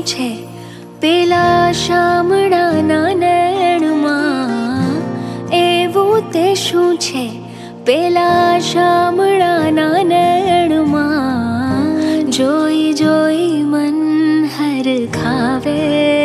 छे पेला शामળાના નૈણમાં એવું તે શું છે પેલા શામળાના નૈણમાં જોઈ જોઈ મન હરખાવે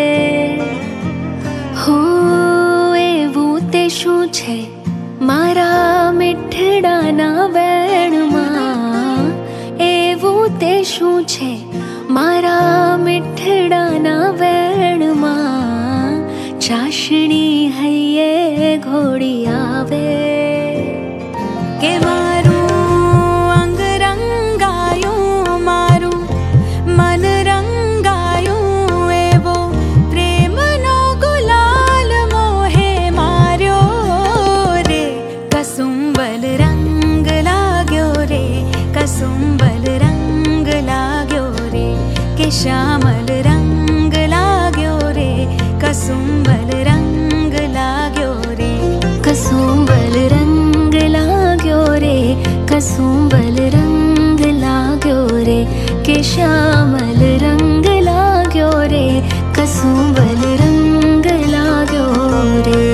હો એવું તે શું છે મારા મીઠડાના વેણમાં એવું તે શું છે મારા મીઠડાના વેણમાં ચાશણી હૈયે ઘોડી આવે કે મારું અંગ રંગાયું મારું મન રંગાયું એવો પ્રેમનો ગુલાલ મોહે માર્યો રે કસુંબલ રંગ લાગ્યો રે કસુંબલ રંગ લાગ્યો રે કે શ્યામલ રંગ લાગ્યો રે કસુંબલ રંગ લાગ્યો રે કસુંબલ રંગ લાગ્યો રે કસુંબલ રંગ લાગ્યો રે કે શ્યામલ રંગ લાગ્યો રે કસુંબલ રંગ લાગ્યો રે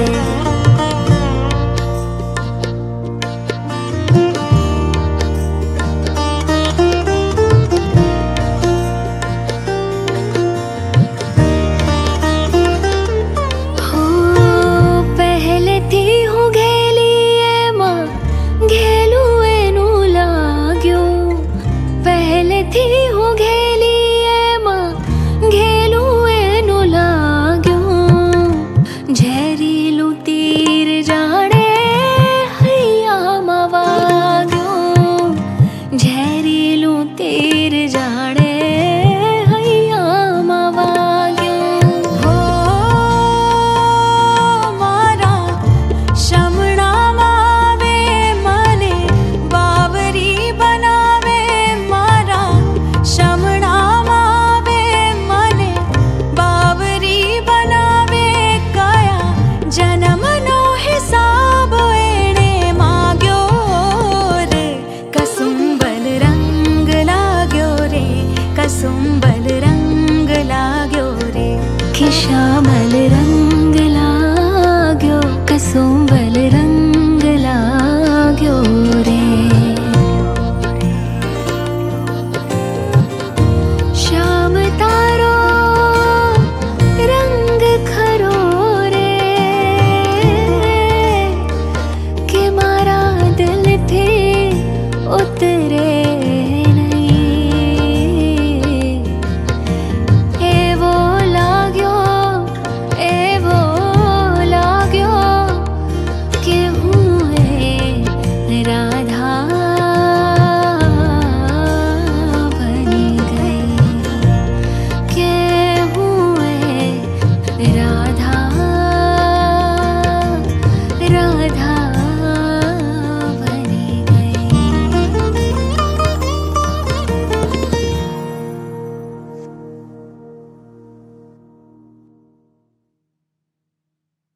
કસુંબલ રંગ લાગ્યો રે કે શ્યામલ રંગ લાગ્યો કસુંબલ